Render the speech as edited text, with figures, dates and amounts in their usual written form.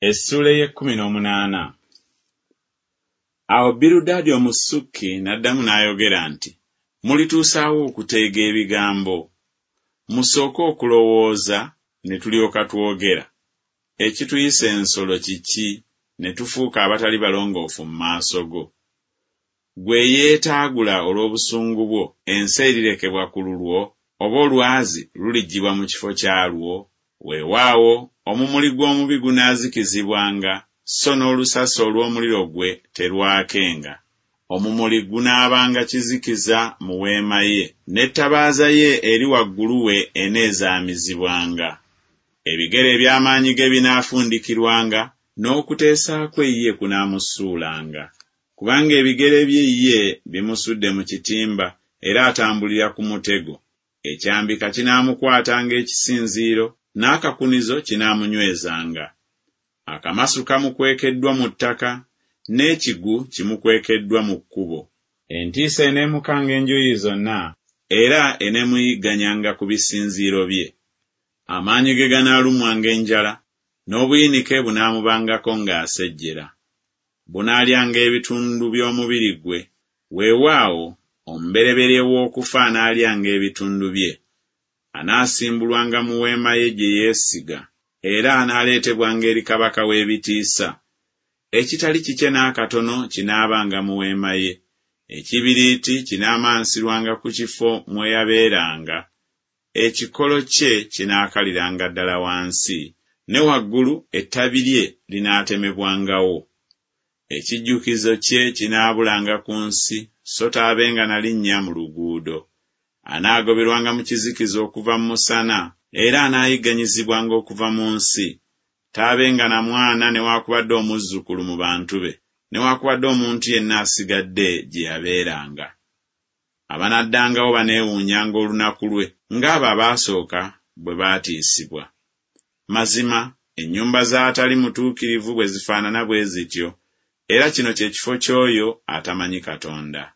Essula ye-18. Awo Birudaadi Omusuki n'addamu n'ayogera nti, mulituusaawo okuteega ebigambo. Musooke okulowooza ne tulyoka twogera. Ekituyisa ensolo kiki ne tufuuka abatali balongoofu mu maaso go? Gwe yeetaagula olw'obusungu bwo, ensi erirekebwa ku lulwo, oba olwazi luliggyibwa mu kifo kyalwo? Weewaawo omumuli gw'omubi gunaazikizibwanga, so n'olusasi olw'omuliro gwe terwakenga. Omumuli gunaabanga kizikiza mu weema ye, n'ettabaaza ye eri waggulu we eneezaamizibwanga. Ebigere eby'amaanyi ge binaafundikirwanga, n'okuteesa kwe ye kunaamusuulanga. Kubanga ebigere bye ye bimusudde mu kitimba, era atambulira ku mutego. Ekyambika kinaamukwatanga ekisinziiro, n'akakunizo kinaamunywezanga. Akamasu kamukwekeddwa mu ttaka, n'ekigu kimukwekeddwa mu kkubo. Entiisa eneemukanga enjuuyi zonna, era eneemuyigganyanga ku bisinziiro bye. Amaanyi ge ganaalumwanga enjala, n'obuyinike bunaamubangako ng'asejjera. Bunaalyanga ebitundu by'omubiri gwe, weewaawo omubereberye w'okufa anaalyanga ebitundu bye. Anaasimbulwanga mu weema ye gye yeesiga, era anaaleetebwanga eri kabaka w'ebitiisa. Ekitali kikye n'akatono kinaabanga mu weema ye. Ekibiriiti kinaamansirwanga ku kifo mwe yabeeranga. Ekikolo kye kinaakaliranga ddala wansi, ne waggulu ettabi lye linaatemebwangawo. Ekijjukizo kye kinaabulanga ku nsi, so taabenga na linnya mu luguudo. Anaagoberwanga mu kizikiza okuva mu musana, era anaayigganyizibwanga okuva mu nsi. Taabenga na mwana newaakubadde omuzzukulu mu bantu be, newaakubadde omuntu yenna asigadde gye yabeeranga. Abanaddangawo baneewuunyanga olunaku lwe, ng'abo abaasooka bwe baatiisibwa. Mazima, ennyumba z'atali mutuukirivu bwe zifaanana bwe zityo, era kino kye kifo ky'oyo atamanyi Katonda.